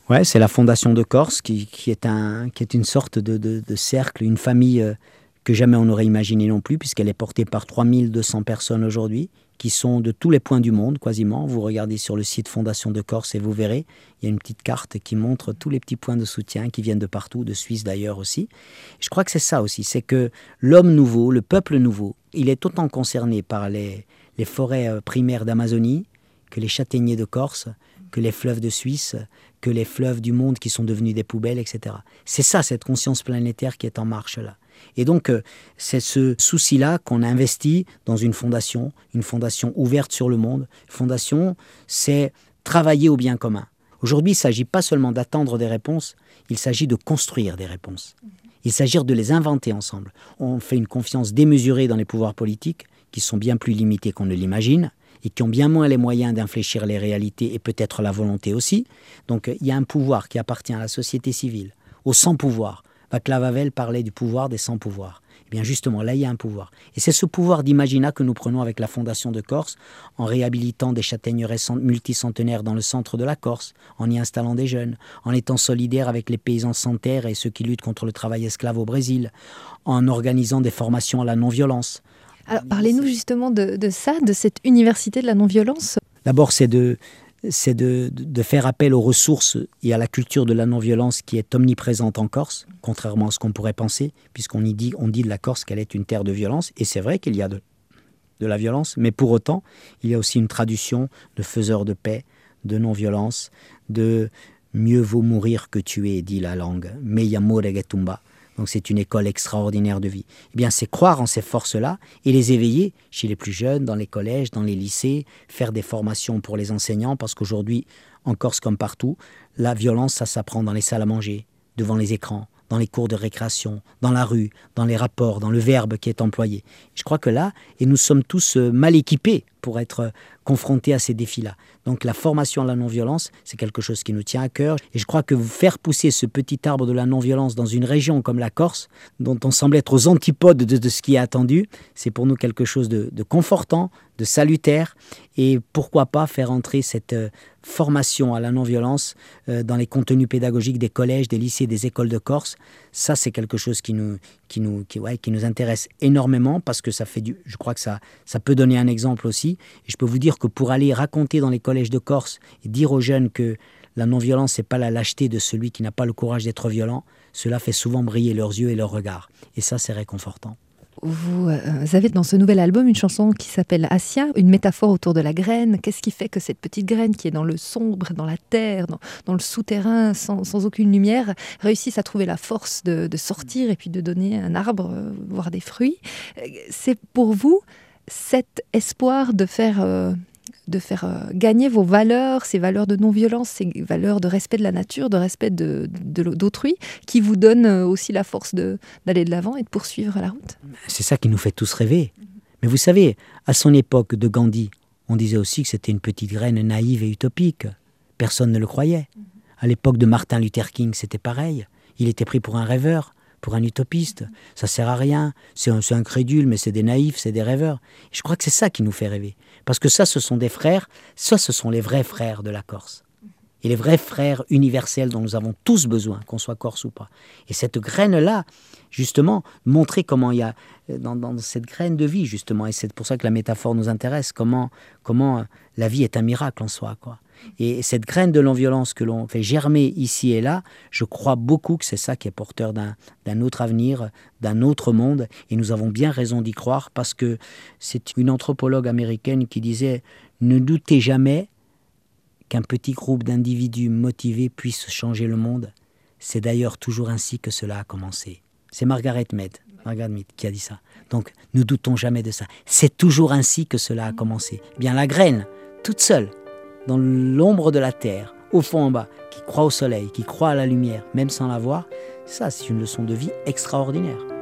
Ouais, c'est la Fondation de Corse qui est une sorte de cercle, une famille que jamais on n'aurait imaginé non plus, puisqu'elle est portée par 3200 personnes aujourd'hui, qui sont de tous les points du monde, quasiment. Vous regardez sur le site Fondation de Corse et vous verrez, il y a une petite carte qui montre tous les petits points de soutien qui viennent de partout, de Suisse d'ailleurs aussi. Je crois que c'est ça aussi, c'est que l'homme nouveau, le peuple nouveau, il est autant concerné par les forêts primaires d'Amazonie que les châtaigniers de Corse, que les fleuves de Suisse, que les fleuves du monde qui sont devenus des poubelles, etc. C'est ça, cette conscience planétaire qui est en marche là. Et donc, c'est ce souci-là qu'on a investi dans une fondation ouverte sur le monde. Une fondation, c'est travailler au bien commun. Aujourd'hui, il ne s'agit pas seulement d'attendre des réponses, il s'agit de construire des réponses. Il s'agit de les inventer ensemble. On fait une confiance démesurée dans les pouvoirs politiques, qui sont bien plus limités qu'on ne l'imagine, et qui ont bien moins les moyens d'infléchir les réalités et peut-être la volonté aussi. Donc il y a un pouvoir qui appartient à la société civile, aux sans-pouvoirs. Václav Havel parlait du pouvoir des sans-pouvoirs. Eh bien justement, là il y a un pouvoir. Et c'est ce pouvoir d'imaginat que nous prenons avec la Fondation de Corse, en réhabilitant des châtaigneraies multicentenaires dans le centre de la Corse, en y installant des jeunes, en étant solidaires avec les paysans sans terre et ceux qui luttent contre le travail esclave au Brésil, en organisant des formations à la non-violence. Alors parlez-nous justement de ça, de cette université de la non-violence. D'abord, c'est de faire appel aux ressources et à la culture de la non-violence qui est omniprésente en Corse, contrairement à ce qu'on pourrait penser, puisqu'on dit de la Corse qu'elle est une terre de violence, et c'est vrai qu'il y a de la violence, mais pour autant, il y a aussi une tradition de faiseurs de paix, de non-violence, de « mieux vaut mourir que tuer », dit la langue, « meia more que tumba ». Donc c'est une école extraordinaire de vie. Eh bien, c'est croire en ces forces-là et les éveiller chez les plus jeunes, dans les collèges, dans les lycées, faire des formations pour les enseignants, parce qu'aujourd'hui, en Corse comme partout, la violence, ça s'apprend dans les salles à manger, devant les écrans, dans les cours de récréation, dans la rue, dans les rapports, dans le verbe qui est employé. Je crois que là, et nous sommes tous mal équipés pour être confrontés à ces défis-là. Donc la formation à la non-violence, c'est quelque chose qui nous tient à cœur. Et je crois que faire pousser ce petit arbre de la non-violence dans une région comme la Corse, dont on semble être aux antipodes de ce qui est attendu, c'est pour nous quelque chose de confortant, de salutaire. Et pourquoi pas faire entrer cette formation à la non-violence dans les contenus pédagogiques des collèges, des lycées, des écoles de Corse. Ça, c'est quelque chose qui nous intéresse énormément, parce que je crois que ça peut donner un exemple aussi. Et je peux vous dire que pour aller raconter dans les collèges de Corse et dire aux jeunes que la non-violence, c'est pas la lâcheté de celui qui n'a pas le courage d'être violent, cela fait souvent briller leurs yeux et leurs regards. Et ça, c'est réconfortant. Vous avez dans ce nouvel album une chanson qui s'appelle Assia, une métaphore autour de la graine. Qu'est-ce qui fait que cette petite graine qui est dans le sombre, dans la terre, dans le souterrain, sans aucune lumière, réussisse à trouver la force de sortir et puis de donner un arbre, voire des fruits? C'est pour vous cet espoir de faire gagner vos valeurs, ces valeurs de non-violence, ces valeurs de respect de la nature, de respect d'autrui, qui vous donnent aussi la force d'aller de l'avant et de poursuivre la route? C'est ça qui nous fait tous rêver. Mais vous savez, à son époque de Gandhi, on disait aussi que c'était une petite graine naïve et utopique. Personne ne le croyait. À l'époque de Martin Luther King, c'était pareil. Il était pris pour un rêveur, pour un utopiste. Ça sert à rien. C'est un crédule, mais c'est des naïfs, c'est des rêveurs. Et je crois que c'est ça qui nous fait rêver. Parce que ça, ce sont des frères, ça, ce sont les vrais frères de la Corse. Et les vrais frères universels dont nous avons tous besoin, qu'on soit corse ou pas. Et cette graine-là, justement, montrer comment il y a, dans cette graine de vie, justement, et c'est pour ça que la métaphore nous intéresse, comment la vie est un miracle en soi, quoi. Et cette graine de non-violence que l'on fait germer ici et là, je crois beaucoup que c'est ça qui est porteur d'un autre avenir, d'un autre monde. Et nous avons bien raison d'y croire, parce que c'est une anthropologue américaine qui disait « Ne doutez jamais qu'un petit groupe d'individus motivés puisse changer le monde. C'est d'ailleurs toujours ainsi que cela a commencé. » C'est Margaret Mead qui a dit ça. Donc, ne doutons jamais de ça. C'est toujours ainsi que cela a commencé. Eh bien, la graine, toute seule, dans l'ombre de la terre, au fond en bas, qui croit au soleil, qui croit à la lumière, même sans la voir, ça, c'est une leçon de vie extraordinaire.